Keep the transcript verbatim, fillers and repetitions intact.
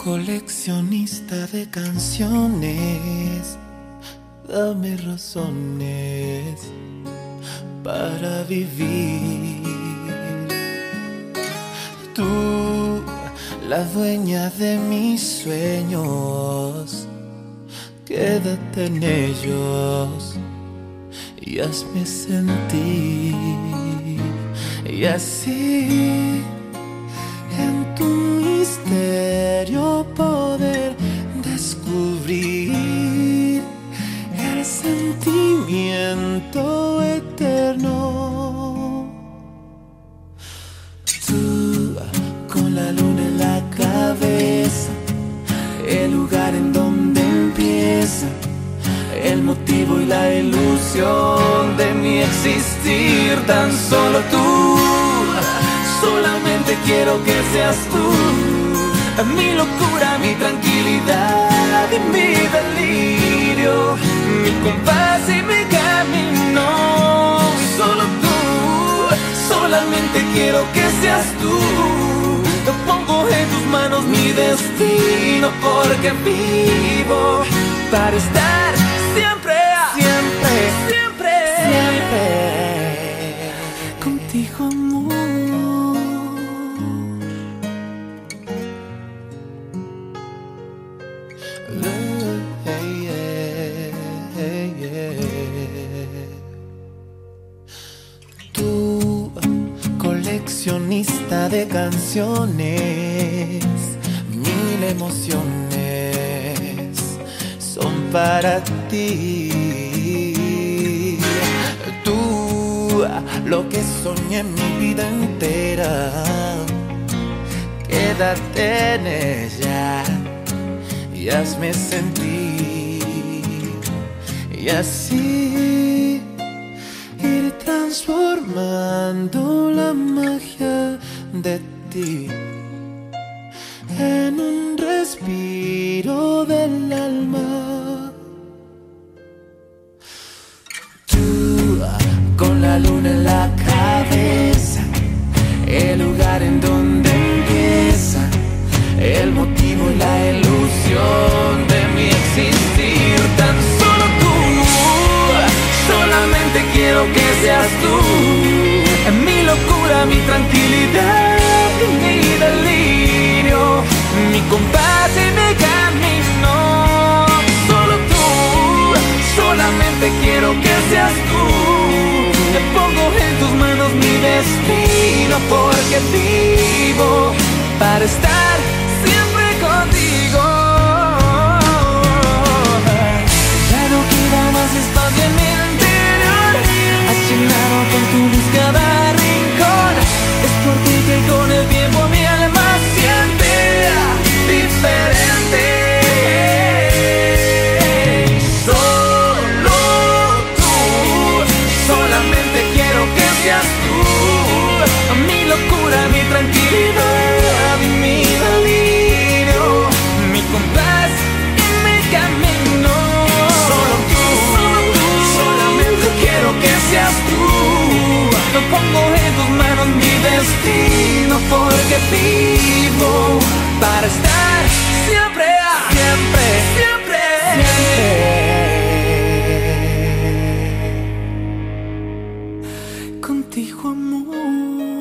Coleccionista de canciones, dame razones para vivir. Tú, la dueña de mis sueños, quédate en ellos y hazme sentir. Y así, en tu misterio poder descubrir el sentimiento eterno. Tú, con la luna en la cabeza, el lugar en donde empieza el motivo y la ilusión de mi existir. Tan solo tú, solamente quiero que seas tú, mi locura, mi tranquilidad y mi delirio, mi compás y mi camino. Solo tú, solamente quiero que seas tú. Pongo en tus manos mi destino, porque vivo para estar siempre, siempre, siempre, siempre contigo, amor. Hey, yeah, hey, yeah. Tú, coleccionista de canciones, mil emociones son para ti. Tú, lo que soñé en mi vida entera, quédate en ella y hazme sentir. Y así ir transformando la magia de ti en un respiro del alma. Tú, con la luna en la cabeza, el lugar en donde empieza el motivo y la ilusión de mi existir. Tan solo tú, solamente quiero que seas tú, mi locura, mi tranquilidad y mi delirio, mi compás y mi camino. Solo tú, solamente quiero que seas tú. Te pongo en tus manos mi destino, porque vivo para estar siempre contigo. Ya no queda más espacio en mi interior, has llenado con tu luz cada rincón. Es por ti que con el tiempo mi alma siente diferente. Solo tú, solamente quiero que seas tú, mi locura, mi tranquilidad y mi delirio, mi compás y mi camino. Solo tú, solo tú, solamente quiero que seas tú. Lo pongo en tus manos mi destino, porque vivo para estar siempre, siempre, siempre, siempre contigo, amor.